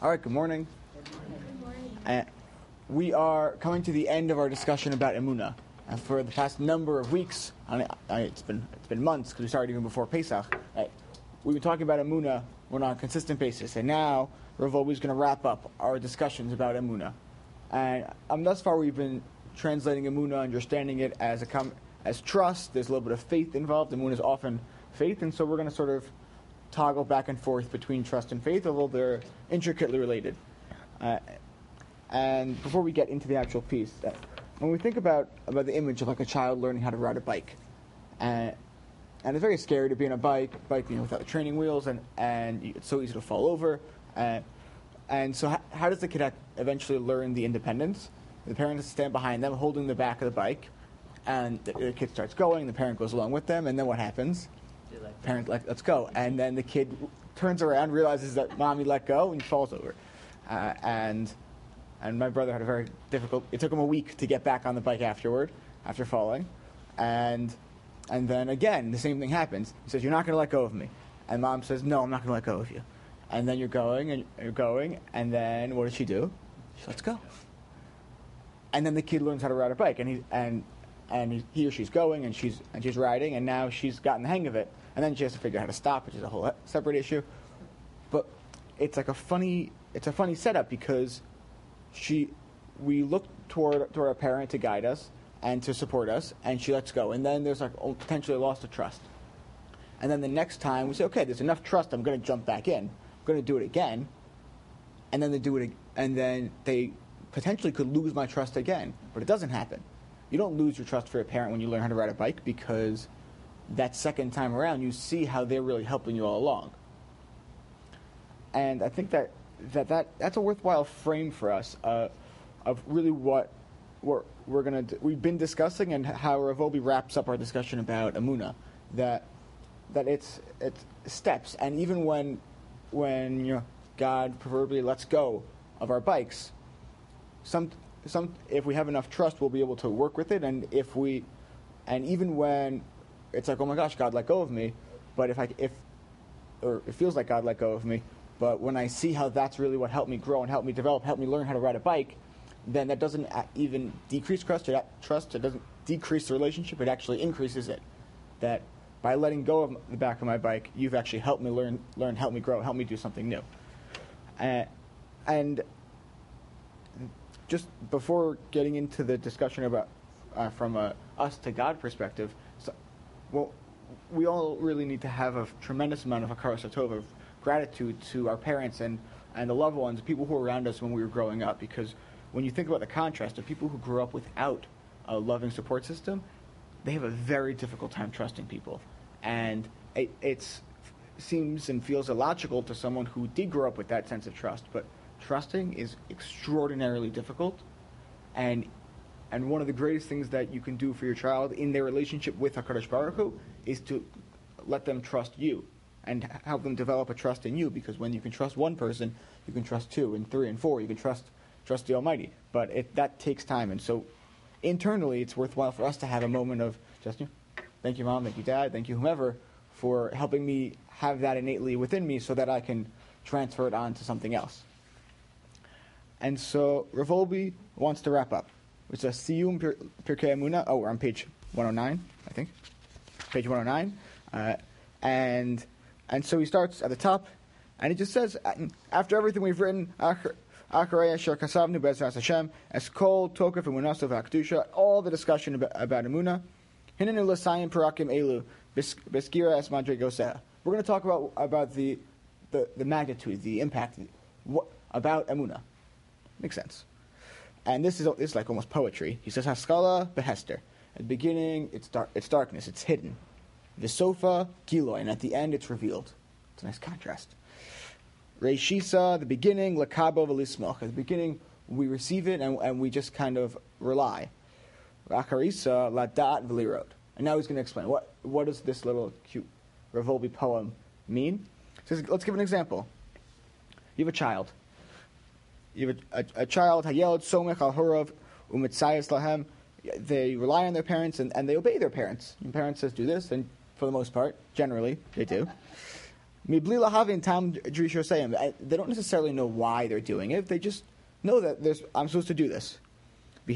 All right, good morning. Good morning. We are coming to the end of our discussion about Emunah. And for the past number of weeks, it's been months because we started even before Pesach, we've been talking about Emunah on a consistent basis. And now Rav Wolbe is going to wrap up our discussions about Emunah. And thus far we've been translating Emunah, understanding it as trust. There's a little bit of faith involved. Emunah is often faith, and so we're going to sort of toggle back and forth between trust and faith, although they're intricately related. And before we get into the actual piece, when we think about the image of like a child learning how to ride a bike, and it's very scary to be on a bike without the training wheels, and it's so easy to fall over. And so how does the kid eventually learn the independence? The parent has to stand behind them, holding the back of the bike, and the kid starts going, the parent goes along with them, and then what happens? Parent, let's go. And then the kid turns around, realizes that mommy let go, and falls over. And my brother had a very difficult, it took him a week to get back on the bike after falling. And then again, the same thing happens. He says, "You're not going to let go of me." And mom says, "No, I'm not going to let go of you." And then you're going, and then what does she do? She lets go. And then the kid learns how to ride a bike, and he or she's going, and she's riding, and now she's gotten the hang of it. And then she has to figure out how to stop, which is a whole separate issue. But it's like a funny setup because we look toward our parent to guide us and to support us, and she lets go. And then there's like potentially a loss of trust. And then the next time we say, okay, there's enough trust, I'm going to jump back in. I'm going to do it again. And then they do it, and then they potentially could lose my trust again. But it doesn't happen. You don't lose your trust for a parent when you learn how to ride a bike, because that second time around, you see how they're really helping you all along. And I think that's a worthwhile frame for us of really what we're going to do. We've been discussing, and how Rav Wolbe wraps up our discussion about Emunah, that it's steps. And even when God proverbially lets go of our bikes, if we have enough trust, we'll be able to work with it. And even when it's like, oh my gosh, God let go of me, but or it feels like God let go of me, but when I see how that's really what helped me grow and helped me develop, helped me learn how to ride a bike, then that doesn't even decrease trust. It doesn't decrease the relationship. It actually increases it. That by letting go of the back of my bike, you've actually helped me learn, help me grow, help me do something new. And just before getting into the discussion about from a us to God perspective, we all really need to have a tremendous amount of hakaras hatov, of gratitude to our parents and the loved ones, the people who were around us when we were growing up. Because when you think about the contrast of people who grew up without a loving support system, they have a very difficult time trusting people. And it seems and feels illogical to someone who did grow up with that sense of trust. But trusting is extraordinarily difficult. And one of the greatest things that you can do for your child in their relationship with HaKadosh Baruch Hu is to let them trust you and help them develop a trust in you, because when you can trust one person, you can trust 2 and 3 and 4. You can trust the Almighty. But that takes time. And so internally, it's worthwhile for us to have a moment of just, thank you, Mom, thank you, Dad, thank you, whomever, for helping me have that innately within me so that I can transfer it on to something else. And so Rav Wolbe wants to wrap up. It's a Siyum Pirkei Emunah. Oh, we're on page 109, I think. Page 109. And so he starts at the top, and he just says, after everything we've written, Acharei Asher Kasavnu Be'ezras Hashem, Eskol Tokef Emunah V'Akdusha, all the discussion about Emunah. Hinenu L'Sayim Parakim Elu Beskira Es Madrigoseh. We're going to talk about the magnitude, the impact, about Emunah. Makes sense. And this is like almost poetry. He says, Haskala behester. At the beginning, it's darkness, it's hidden. Visofa giloy, and at the end, it's revealed. It's a nice contrast. Reishisa, the beginning, lakabo v'lismoch. At the beginning, we receive it and we just kind of rely. Rakarisa, ladat v'lirot. And now he's going to explain what does this little cute Rav Wolbe poem mean. He says, let's give an example. You have a child. You have a child, hayelad somech al horav umitzayis lahem. They rely on their parents and they obey their parents. Your parent says do this, and for the most part, generally, they do. Mibli lahavin tam drisha sayim. They don't necessarily know why they're doing it. They just know that I'm supposed to do this. But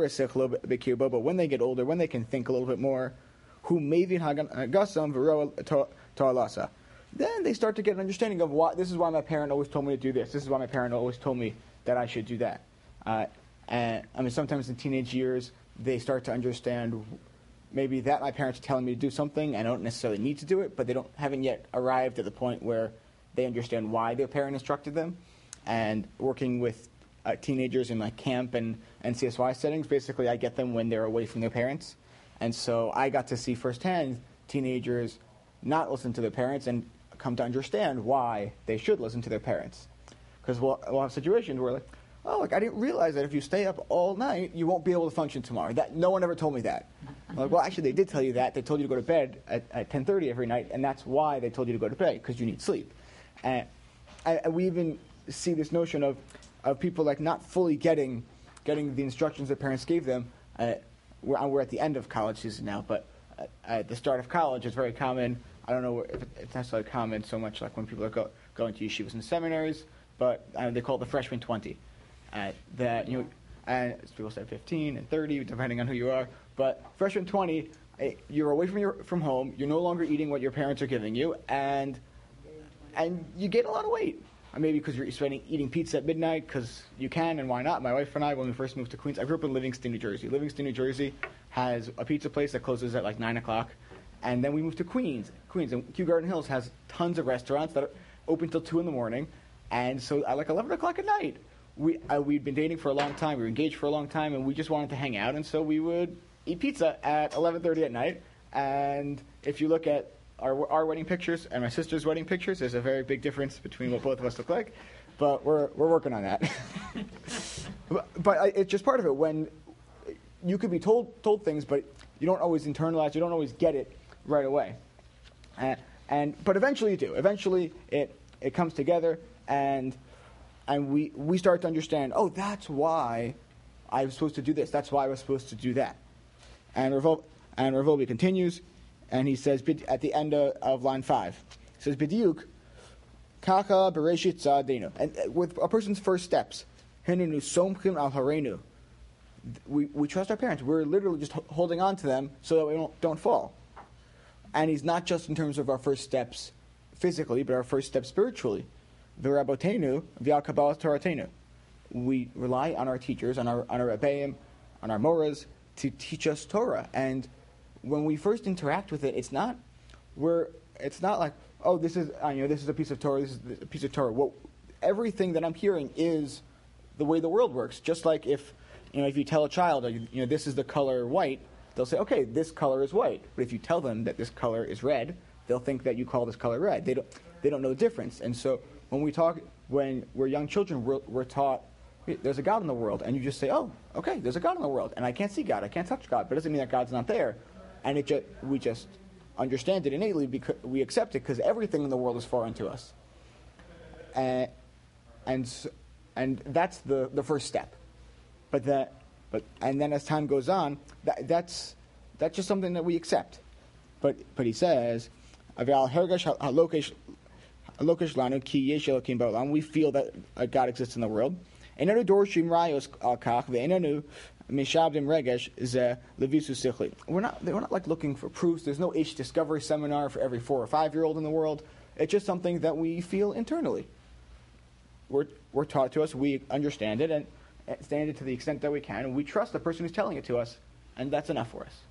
when they get older, when they can think a little bit more, who mavin hagasam v'ro ta'alasa, then they start to get an understanding of why. This is why my parent always told me to do this. This is why my parent always told me that I should do that. And I mean, sometimes in teenage years, they start to understand maybe that my parents are telling me to do something, and I don't necessarily need to do it, but they haven't yet arrived at the point where they understand why their parent instructed them. And working with teenagers in like camp and CSY settings, basically I get them when they're away from their parents. And so I got to see firsthand teenagers not listen to their parents and come to understand why they should listen to their parents. Because we'll have situations where like, I didn't realize that if you stay up all night, you won't be able to function tomorrow. No one ever told me that. I'm like, well, actually, they did tell you that. They told you to go to bed at 10:30 every night, and that's why they told you to go to bed, because you need sleep. And we even see this notion of people like not fully getting the instructions their parents gave them. We're at the end of college season now, but at the start of college, it's very common. I don't know if it's necessarily common so much like when people are going to yeshivas and seminaries, but they call it the freshman 20. That and people say 15 and 30, depending on who you are. But freshman 20, you're away from home. You're no longer eating what your parents are giving you, and you gain a lot of weight. Maybe because you're eating pizza at midnight because you can, and why not? My wife and I, when we first moved to Queens, I grew up in Livingston, New Jersey. Livingston, New Jersey has a pizza place that closes at like 9 o'clock, and then we moved to Queens, and Kew Garden Hills has tons of restaurants that are open till 2 in the morning, and so at like 11 o'clock at night. We'd been dating for a long time, we were engaged for a long time, and we just wanted to hang out, and so we would eat pizza at 11:30 at night. And if you look at our wedding pictures and my sister's wedding pictures, there's a very big difference between what both of us look like, but we're working on that. but it's just part of it. When you could be told things, but you don't always internalize, you don't always get it right away. But eventually you do. Eventually it comes together, and we start to understand, that's why I was supposed to do this. That's why I was supposed to do that. And Rav continues, and he says at the end of line 5, he says, B'diuk, kacha bereshit tzadenu. And with a person's first steps, hinenu somchim al harenu. We trust our parents. We're literally just holding on to them so that we don't fall. And he's not just in terms of our first steps physically, but our first steps spiritually. V'rabotenu v'al kabbalas toratenu. We rely on our teachers, on our rebbeim, on our moras to teach us Torah. And when we first interact with it, it's not like, this is a piece of Torah, this is a piece of Torah. Everything that I'm hearing is the way the world works. Just like if you tell a child, this is the color white, they'll say, okay, this color is white. But if you tell them that this color is red, they'll think that you call this color red. They don't know the difference. And so when we're young children, we're taught there's a God in the world, and you just say, okay, there's a God in the world, and I can't see God, I can't touch God, but it doesn't mean that God's not there. And we just understand it innately because we accept it because everything in the world is foreign to us. And that's the first step. But then as time goes on, that's just something that we accept. But he says, we feel that God exists in the world. We're not like looking for proofs. There's no Ish Discovery seminar for every 4 or 5-year-old in the world. It's just something that we feel internally. We're taught to us, we understand it, and stand it to the extent that we can, and we trust the person who's telling it to us, and that's enough for us.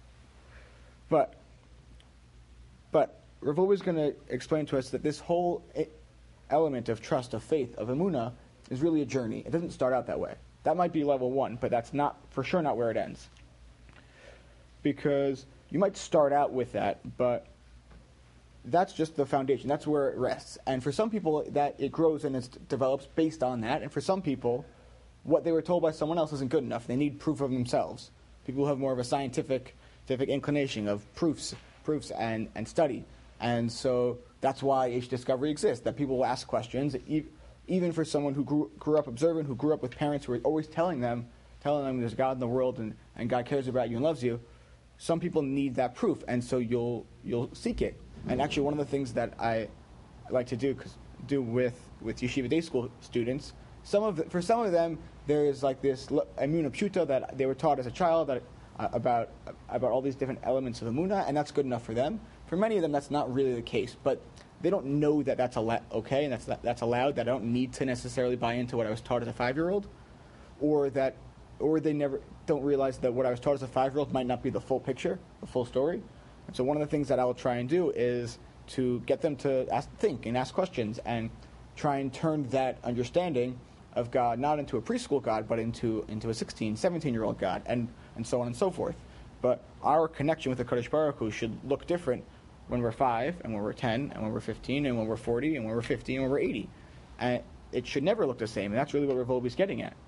But Rav is going to explain to us that this whole element of trust, of faith, of emunah, is really a journey. It doesn't start out that way. That might be level 1, but that's for sure not where it ends. Because you might start out with that, but that's just the foundation. That's where it rests. And for some people, that it grows and it develops based on that. And for some people, what they were told by someone else isn't good enough. They need proof of themselves. People who have more of a scientific inclination of proofs and study. And so that's why Ish Discovery exists, that people will ask questions, even for someone who grew up observant, who grew up with parents who are always telling them there's God in the world and God cares about you and loves you. Some people need that proof, and so you'll seek it. And actually, one of the things that like to do with yeshiva day school students. For some of them, there is like this emunah pshuta that they were taught as a child that about all these different elements of emunah, and that's good enough for them. For many of them, that's not really the case, but they don't know that that's okay and that's allowed. That I don't need to necessarily buy into what I was taught as a 5-year-old, or they never don't realize that what I was taught as a 5-year-old might not be the full picture, the full story. And so one of the things that I will try and do is to get them to think and ask questions and try and turn that understanding of God not into a preschool God, but into a 16, 17-year-old God, and so on and so forth. But our connection with the Kadosh Baruch Hu should look different when we're 5, and when we're 10, and when we're 15, and when we're 40, and when we're 50, and when we're 80. And it should never look the same, and that's really what Rav Wolbe is getting at.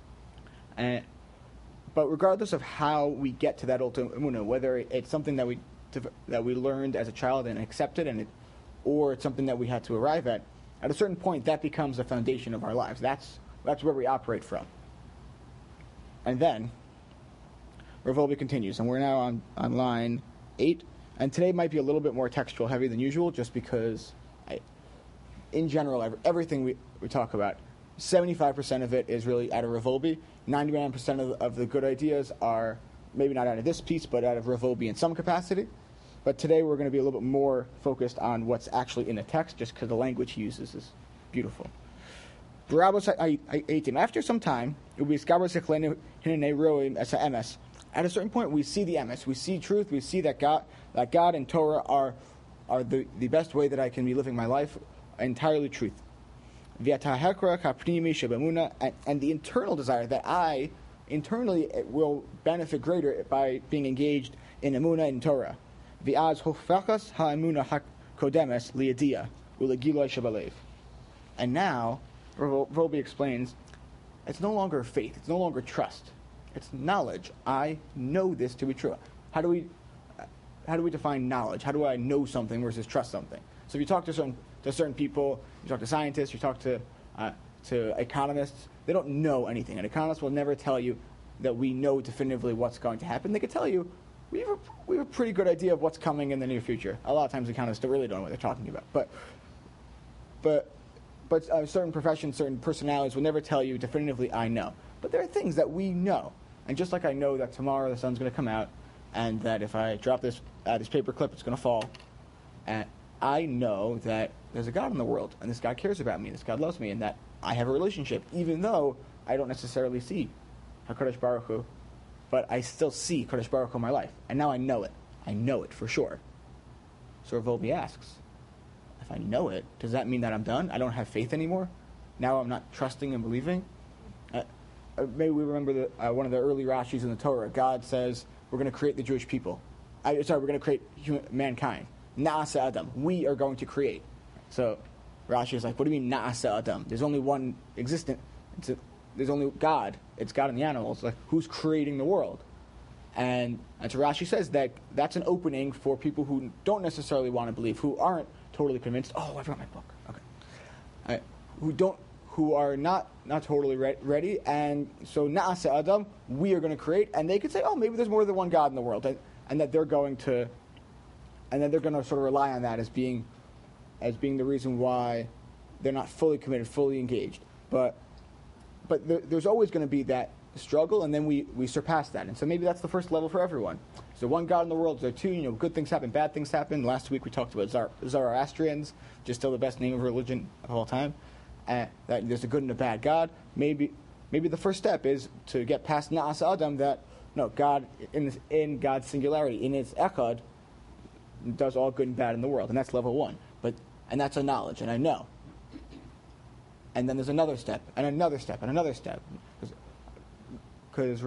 But regardless of how we get to that ultimate emunah, whether it's something that we learned as a child and accepted, or it's something that we had to arrive at a certain point, that becomes the foundation of our lives. That's where we operate from. And then Rav Wolbe continues, and we're now on line 8. And today might be a little bit more textual heavy than usual, just because, in general, everything we talk about, 75% of it is really out of Rav Wolbe. 99% of the good ideas are maybe not out of this piece, but out of Rav Wolbe in some capacity. But today we're going to be a little bit more focused on what's actually in the text, just because the language he uses is beautiful. After some time, at a certain point, we see the emes, we see truth, we see that God and Torah are the best way that I can be living my life, entirely truth. And the internal desire that I internally will benefit greater by being engaged in emunah and Torah. And now, Rav Wolbe explains, it's no longer faith, it's no longer trust, it's knowledge. I know this to be true. How do we define knowledge? How do I know something versus trust something? So if you talk to certain people, you talk to scientists, you talk to economists, they don't know anything. An economist will never tell you that we know definitively what's going to happen. They could tell you, we have a pretty good idea of what's coming in the near future. A lot of times economists really don't know what they're talking about. But certain professions, certain personalities will never tell you definitively, I know. But there are things that we know. And just like I know that tomorrow the sun's going to come out, and that if I drop this paper clip, it's going to fall, and I know that there's a God in the world, and this God cares about me, this God loves me, and that I have a relationship, even though I don't necessarily see HaKadosh Baruch Hu, but I still see Kadosh Baruch Hu in my life. And now I know it. I know it for sure. So Rav Wolbe asks, if I know it, does that mean that I'm done? I don't have faith anymore? Now I'm not trusting and believing? Maybe we remember one of the early Rashis in the Torah. God says, we're going to create the Jewish people. We're going to create mankind. Na'asa Adam. We are going to create. So Rashi is like, what do you mean Na'asa Adam? There's only one existent. There's only God. It's God and the animals. Like, who's creating the world? And so Rashi says that that's an opening for people who don't necessarily want to believe, who aren't totally convinced. Oh, I forgot my book. Okay. Who are not totally ready. And so Na'asa Adam, we are going to create. And they could say, oh, maybe there's more than one God in the world. And that they're going to sort of rely on that as being the reason why they're not fully committed, fully engaged. But there's always going to be that struggle, and then we surpass that. And so maybe that's the first level for everyone. So one God in the world, there are two, good things happen, bad things happen. Last week we talked about Zoroastrians, which is still the best name of religion of all time. That there's a good and a bad God. Maybe the first step is to get past Na'as Adam, that no, God in God's singularity, in its echad, does all good and bad in the world, and that's level 1. And that's a knowledge, and I know. And then there's another step, and another step, and another step, because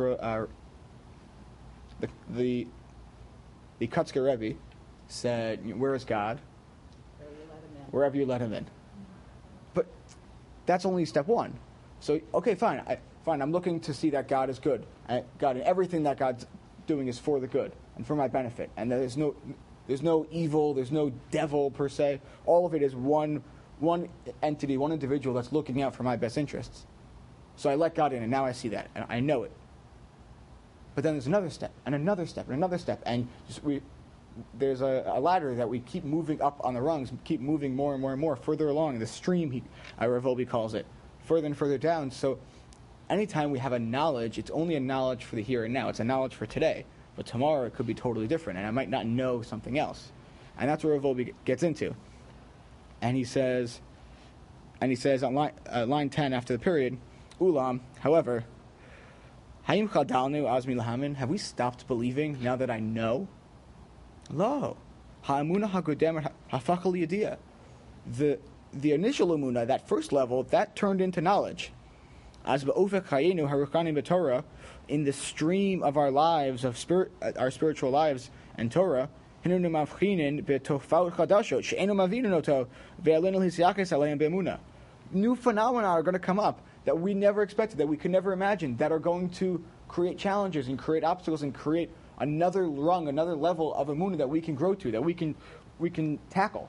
the Kutzker Rebbe said, "Where is God? Wherever you let him in." But that's only step 1. So okay, fine. I'm looking to see that God is good. God, and everything that God's doing is for the good and for my benefit, and there's no evil, there's no devil per se. All of it is one entity, one individual that's looking out for my best interests. So I let God in, and now I see that, and I know it. But then there's another step, and another step, and another step, and there's a ladder that we keep moving up on the rungs, keep moving more and more and more further along the stream. Rav Wolbe calls it further and further down. So anytime we have a knowledge, it's only a knowledge for the here and now. It's a knowledge for today, but tomorrow it could be totally different, and I might not know something else. And that's where Rav Wolbe gets into. And he says on line 10 after the period, Ulam, however, Hayim chadalnu azmi lahamin, have we stopped believing now that I know? Lo. Ha'amuna ha'godem ha'fachal yadiyah. The initial amuna, that first level, that turned into knowledge. As ba'ofek hayenu haruchani b'Torah, in the stream of our lives, of our spiritual lives and Torah, hinunu mavchinin b'tofaut chadashot she'enu mavinu oto ve'alenu hisyakes aleim be'emuna. New phenomena are going to come up that we never expected, that we could never imagine, that are going to create challenges and create obstacles and create another rung, another level of emunah that we can grow to, that we can tackle.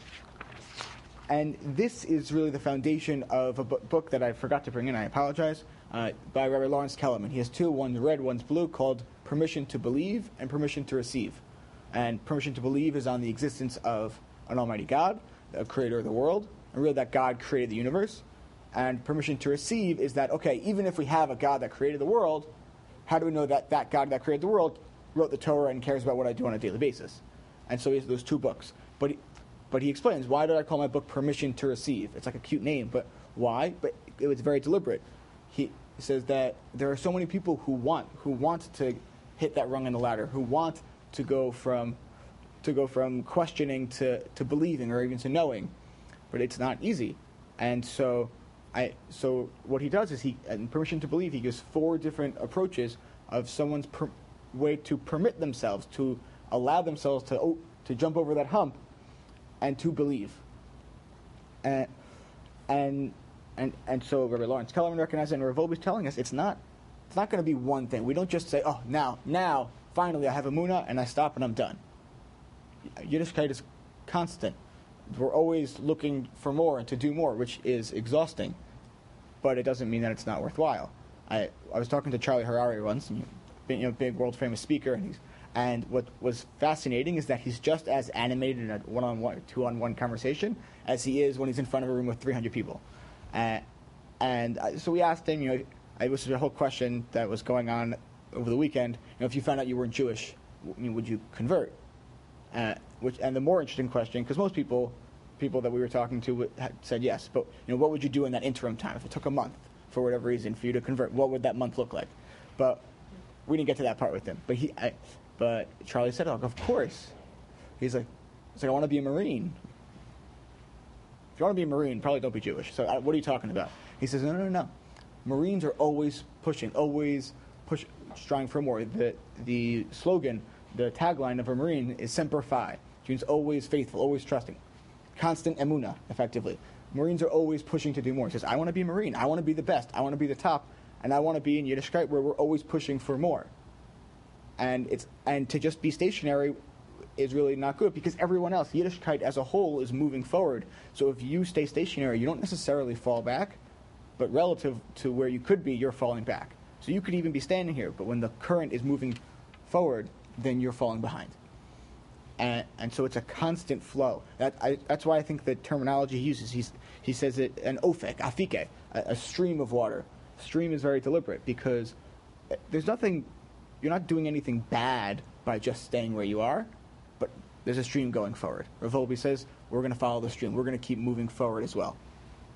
And this is really the foundation of a book that I forgot to bring in, I apologize, by Rabbi Lawrence Kellerman. He has two, one's red, one's blue, called Permission to Believe and Permission to Receive. And Permission to Believe is on the existence of an almighty God, the creator of the world, and really that God created the universe. And Permission to Receive is that, okay, even if we have a God that created the world, how do we know that that God that created the world wrote the Torah and cares about what I do on a daily basis? And so he has those two books. But he explains, why did I call my book Permission to Receive? It's like a cute name, but why? But it was very deliberate. He says that there are so many people who want to hit that rung in the ladder, who want to go from questioning to believing or even to knowing, but it's not easy. And so what he does is in Permission to Believe, he gives 4 different approaches of someone's way to permit themselves, to allow themselves to jump over that hump and to believe. And so Rabbi Lawrence Kellerman recognizes, and Rav Wolbe is telling us, it's not going to be one thing. We don't just say, oh, now, finally I have emunah and I stop and I'm done. Yiddishkeit is constant. We're always looking for more and to do more, which is exhausting, but it doesn't mean that it's not worthwhile. I was talking to Charlie Harari once, and big world famous speaker, and what was fascinating is that he's just as animated in a one-on-one, two-on-one conversation as he is when he's in front of a room with 300 people. So we asked him, it was a whole question that was going on over the weekend. If you found out you weren't Jewish, would you convert? And the more interesting question, because most people that we were talking to said yes, but what would you do in that interim time if it took a month for whatever reason for you to convert? What would that month look like? But we didn't get to that part with him. But Charlie said, of course. He's like, I want to be a Marine. If you want to be a Marine, probably don't be Jewish. So what are you talking about? He says, no. Marines are always pushing, striving for more. The slogan, the tagline of a Marine is Semper Fi, which means always faithful, always trusting. Constant emunah, effectively. Marines are always pushing to do more. He says, I want to be a Marine. I want to be the best. I want to be the top. And I want to be in Yiddishkeit where we're always pushing for more. And to just be stationary is really not good, because everyone else, Yiddishkeit as a whole, is moving forward. So if you stay stationary, you don't necessarily fall back, but relative to where you could be, you're falling back. So you could even be standing here, but when the current is moving forward, then you're falling behind. And so it's a constant flow. That's why I think the terminology he uses, he says it an ofek, afike, a stream of water. Stream is very deliberate, because there's nothing, you're not doing anything bad by just staying where you are, but there's a stream going forward. Rav Wolbe says, we're going to follow the stream. We're going to keep moving forward as well.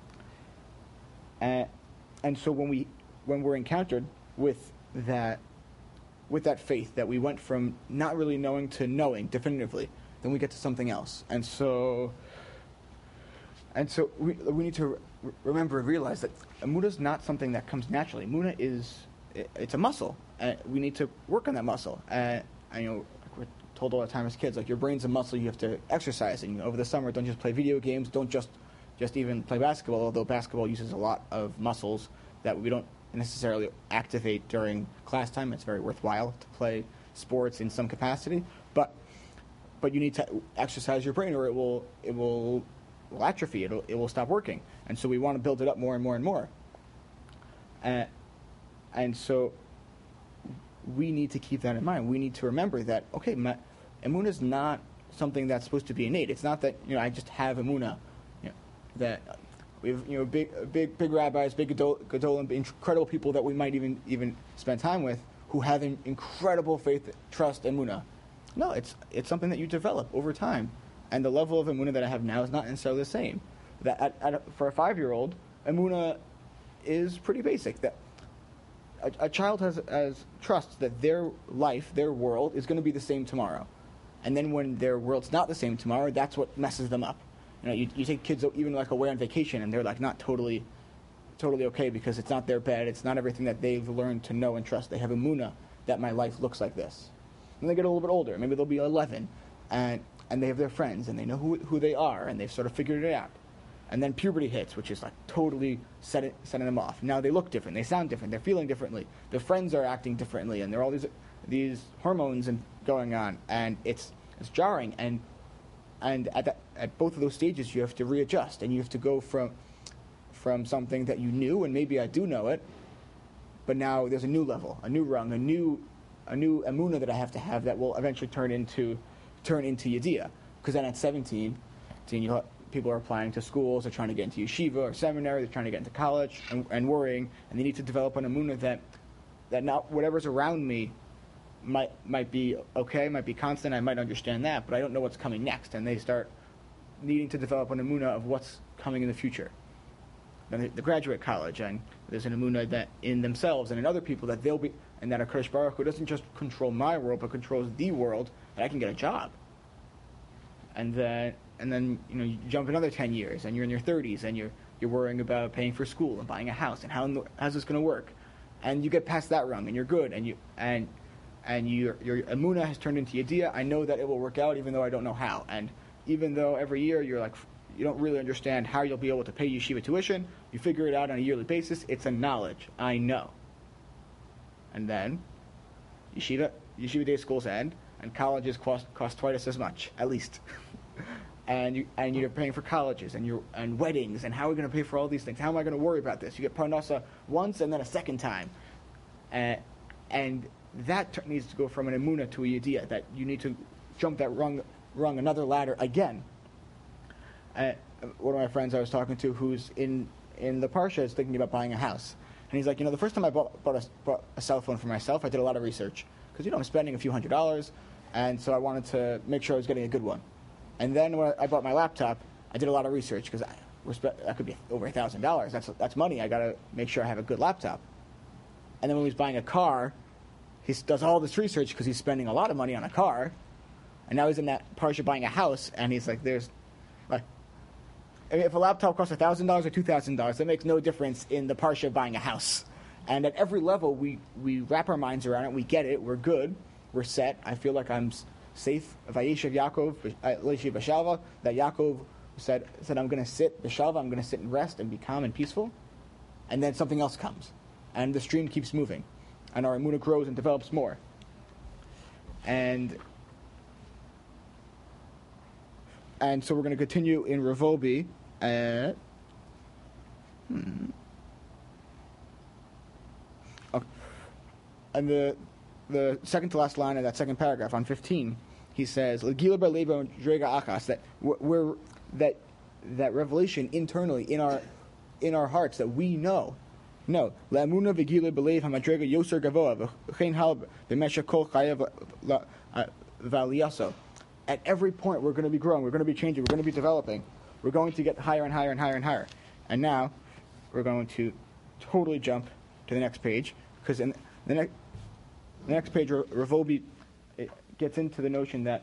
And so when we're encountered with that faith, that we went from not really knowing to knowing definitively, then we get to something else. And so we need to remember and realize that emunah is not something that comes naturally. Emunah it's a muscle. We need to work on that muscle. We're told all the time as kids, your brain's a muscle you have to exercise. And over the summer, don't just play video games. Don't just even play basketball, although basketball uses a lot of muscles that we don't necessarily activate during class time. It's very worthwhile to play sports in some capacity, but you need to exercise your brain, or it will atrophy. It will stop working. And so we want to build it up more and more and more. And so we need to keep that in mind. We need to remember that, okay, emunah is not something that's supposed to be innate. It's not that I just have emunah. That we have big rabbis, big gedolim, incredible people that we might even spend time with who have incredible faith, trust, and emunah. No, it's something that you develop over time, and the level of emunah that I have now is not necessarily the same. That for a 5-year-old, emunah is pretty basic. That a child has trust that their life, their world, is going to be the same tomorrow, and then when their world's not the same tomorrow, that's what messes them up. You take kids even away on vacation, and they're not totally okay because it's not their bed, it's not everything that they've learned to know and trust. They have emunah that my life looks like this. And they get a little bit older, maybe they'll be 11, and they have their friends, and they know who they are, and they've sort of figured it out. And then puberty hits, which is totally setting them off. Now they look different, they sound different, they're feeling differently, their friends are acting differently, and there are all these hormones going on, and it's jarring. And at both of those stages, you have to readjust, and you have to go from something that you knew, and maybe I do know it, but now there's a new level, a new rung, a new emunah that I have to have that will eventually turn into yediyah. Because then at 17, people are applying to schools, they're trying to get into yeshiva or seminary, they're trying to get into college, and worrying, and they need to develop an emunah that not whatever's around me might be okay, might be constant, I might understand that, but I don't know what's coming next, and they start needing to develop an emunah of what's coming in the future. Then the graduate college, and there's an emunah that in themselves and in other people that they'll be, and that HaKadosh Baruch Hu doesn't just control my world, but controls the world, that I can get a job. And then you jump another 10 years, and you're in your 30s, and you're worrying about paying for school and buying a house, and how's this going to work? And you get past that rung, and you're good, and your emunah has turned into yediyah. I know that it will work out, even though I don't know how. And even though every year you don't really understand how you'll be able to pay yeshiva tuition, you figure it out on a yearly basis. It's a knowledge. I know. And then yeshiva day schools end, and colleges cost twice as much, at least. and you're paying for colleges and weddings, and how are we going to pay for all these things? How am I going to worry about this? You get parnasa once and then a second time, and that needs to go from an emunah to a yediyah, that you need to jump that rung another ladder again. One of my friends I was talking to, who's in the parsha, is thinking about buying a house, and he's like, the first time I bought a cell phone for myself, I did a lot of research because I'm spending a few $100s, and so I wanted to make sure I was getting a good one. And then when I bought my laptop, I did a lot of research because that could be over $1,000. That's money. I got to make sure I have a good laptop. And then when he was buying a car, he does all this research because he's spending a lot of money on a car, and now he's in that parsha buying a house, and he's like, if a laptop costs $1,000 or $2,000, that makes no difference in the parsha buying a house. And at every level, we wrap our minds around it, we get it, we're good, we're set. I feel like I'm safe. Vayeshev Yaakov, Leishiv B'Shalva, that Yaakov said, I'm going to sit B'Shalva, I'm going to sit and rest and be calm and peaceful, and then something else comes, and the stream keeps moving, and our emunah grows and develops more. And so we're going to continue in Revolbi at... Okay. And the second to last line of that second paragraph on 15, he says, "L'gila b'leva drega achas," that revelation internally in our hearts that we know. No, la'amuna v'gila b'lev hamadrega yoser gavoa v'chein hal b'mesha kol chayev v'aliyaso. At every point, we're going to be growing, we're going to be changing, we're going to be developing, we're going to get higher and higher and higher and higher. And now, we're going to totally jump to the next page, because in the next page, Revolbi gets into the notion that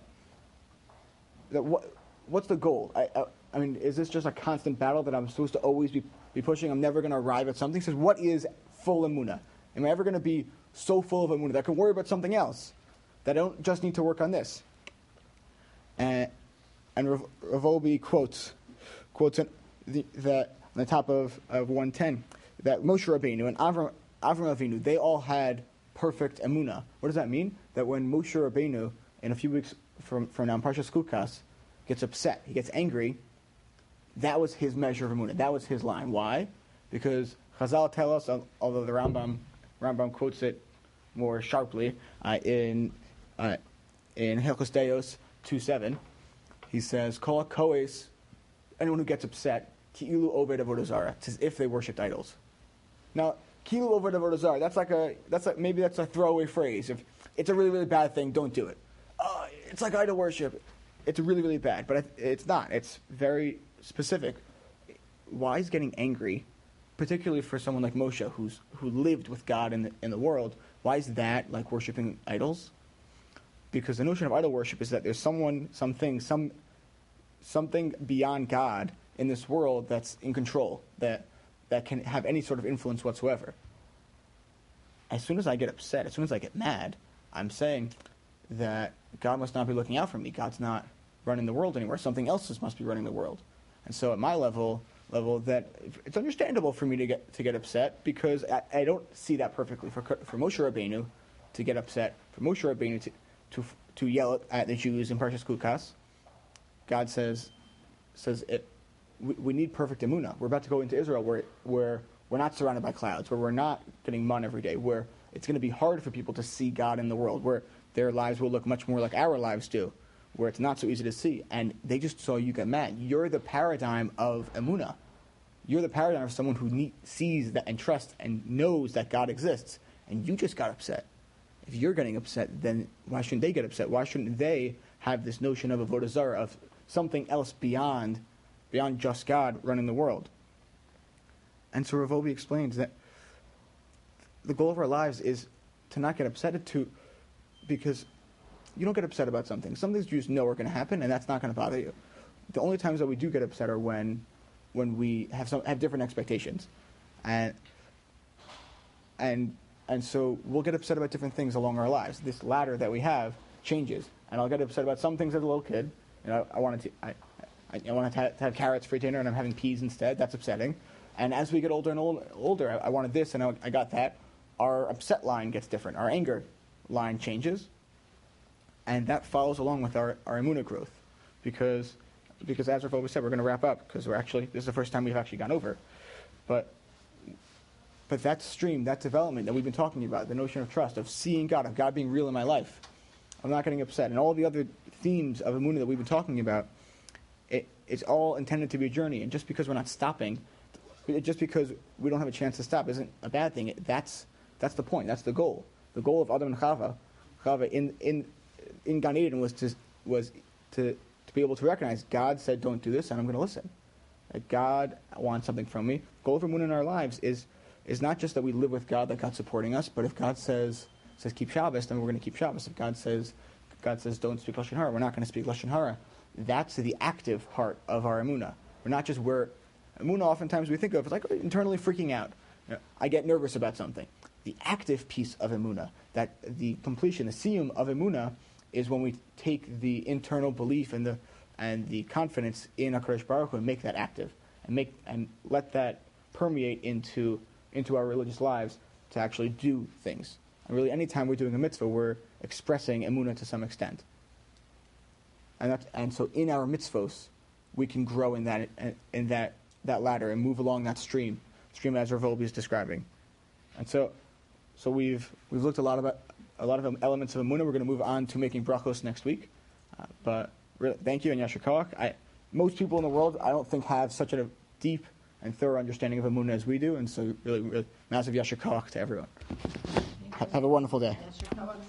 what's the goal? I mean, is this just a constant battle that I'm supposed to always be pushing? I'm never going to arrive at something. He says, what is full emunah? Am I ever going to be so full of emunah that I can worry about something else, that I don't just need to work on this? And Revolbi quotes that on the top of 110, that Moshe Rabbeinu and Avram Avinu, they all had perfect emunah. What does that mean? That when Moshe Rabbeinu, in a few weeks from now, Parshas Chukas, gets upset, he gets angry, that was his measure of emunah. That was his line. Why? Because Chazal tell us, although the Rambam quotes it more sharply in in Hilchos Deos 2:7, he says, "Kol hakoes," anyone who gets upset, ki'ilu oved avodah zarah. It's as if they worshipped idols. Now, ki'ilu oved avodah zarah, maybe that's a throwaway phrase. If it's a really, really bad thing, don't do it. It's like idol worship. It's really, really bad, but it's not. It's very specific. Why is getting angry, particularly for someone like Moshe, who lived with God in the world? Why is that like worshiping idols? Because the notion of idol worship is that there's something beyond God in this world that's in control, that can have any sort of influence whatsoever. As soon as I get upset, as soon as I get mad, I'm saying that God must not be looking out for me. God's not running the world anymore. Something else must be running the world. And so at my level, that it's understandable for me to get upset, because I don't see that perfectly. For Moshe Rabbeinu to get upset, for Moshe Rabbeinu to yell at the Jews in Parshas Kukas, God says we need perfect emunah. We're about to go into Israel where we're not surrounded by clouds, where we're not getting man every day, where it's going to be hard for people to see God in the world, where their lives will look much more like our lives do, where it's not so easy to see. And they just saw you get mad. You're the paradigm of emunah. You're the paradigm of someone who sees that and trusts and knows that God exists. And you just got upset. If you're getting upset, then why shouldn't they get upset? Why shouldn't they have this notion of avodah zarah, of something else beyond just God running the world? And so Rav Wolbe explains that the goal of our lives is to not get upset because you don't get upset about something. Some things you just know are going to happen, and that's not going to bother you. The only times that we do get upset are when we have different expectations, and so we'll get upset about different things along our lives. This ladder that we have changes, and I'll get upset about some things as a little kid. I wanted to have carrots for dinner, and I'm having peas instead. That's upsetting. And as we get older and older, I wanted this, and I got that. Our upset line gets different. Our anger line changes, and that follows along with our emunah growth, because as Rav Wolbe said, we're going to wrap up, because this is the first time we've actually gone over. But that stream, that development that we've been talking about, the notion of trust, of seeing God, of God being real in my life, I'm not getting upset, and all the other themes of emunah that we've been talking about, it's all intended to be a journey. And just because we're not stopping, just because we don't have a chance to stop, isn't a bad thing. That's the point. That's the goal. The goal of Adam and Chava in Gan Eden was to be able to recognize God said don't do this, and I'm going to listen. That God wants something from me. The goal of emunah in our lives is not just that we live with God, that God's supporting us, but if God says keep Shabbos, then we're going to keep Shabbos. If God says don't speak Lashon Hara, we're not going to speak Lashon Hara. That's the active part of our emunah. We're not just emunah oftentimes we think of as like internally freaking out. I get nervous about something. The active piece of emunah, that the completion, the siyum of emunah, is when we take the internal belief and the confidence in HaKadosh Baruch Hu and make that active, and let that permeate into our religious lives to actually do things. And really, anytime we're doing a mitzvah, we're expressing emunah to some extent. And so in our mitzvos, we can grow in that ladder and move along that stream as Rav Wolbe is describing. And so we've looked a lot of elements of emunah. We're going to move on to making brachos next week. But really, thank you and yasher koach. Most people in the world, I don't think, have such a deep and thorough understanding of emunah as we do. And so really, really massive yasher koach to everyone. Have a wonderful day.